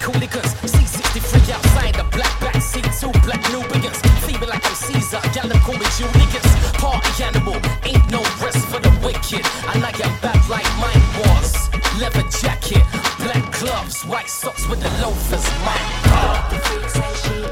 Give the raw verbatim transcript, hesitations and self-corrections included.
hooligans. C sixty-three outside the black back seat, two black Nubians. Feeling like I'm Caesar, y'all call me Julius. Party animal, ain't no rest for the wicked. And I am bad like mine was. Leather jacket, black gloves, white socks with the loafers. My God.